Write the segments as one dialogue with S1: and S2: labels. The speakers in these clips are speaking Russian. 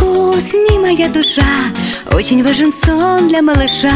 S1: Усни, моя душа, очень важен сон для малыша.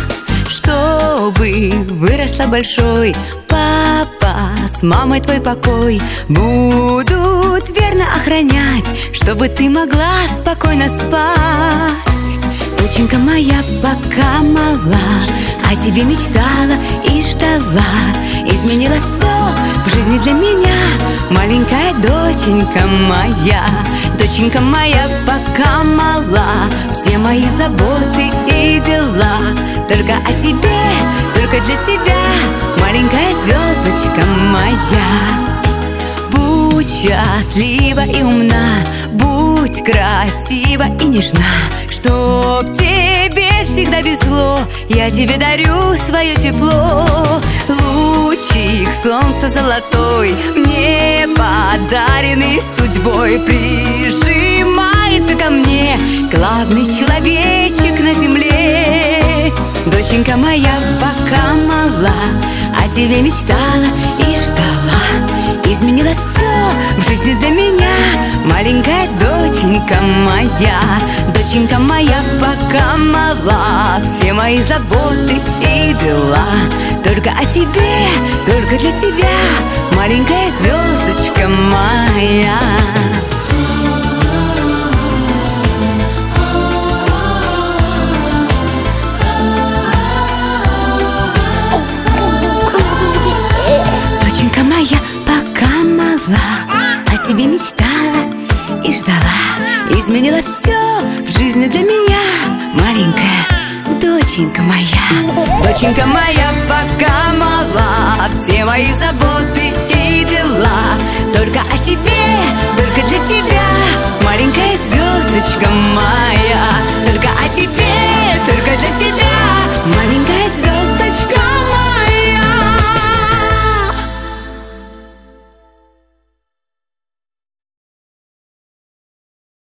S1: Чтобы выросла большой, папа с мамой твой покой будут верно охранять, чтобы ты могла спокойно спать. Доченька моя пока мала, о тебе мечтала и ждала. Изменила все в жизни для меня, маленькая доченька моя. Доченька моя пока мала, все мои заботы и дела только о тебе, только для тебя, маленькая звездочка моя. Будь счастлива и умна, будь красива и нежна, чтоб тебе всегда везло, я тебе дарю свое тепло. Лучик солнца золотой, мне подаренный судьбой, прижимается ко мне главный человечек на земле. Доченька моя пока мала, о тебе мечтала и ждала. Изменила все в жизни для меня, маленькая доченька моя. Доченька моя пока мала, все мои заботы и дела только о тебе, только для тебя, маленькая звездочка моя. Доченька моя пока мала, о тебе мечтала и ждала. Изменила все в жизни для меня, маленькая доченька моя. Доченька моя пока мала, все мои заботы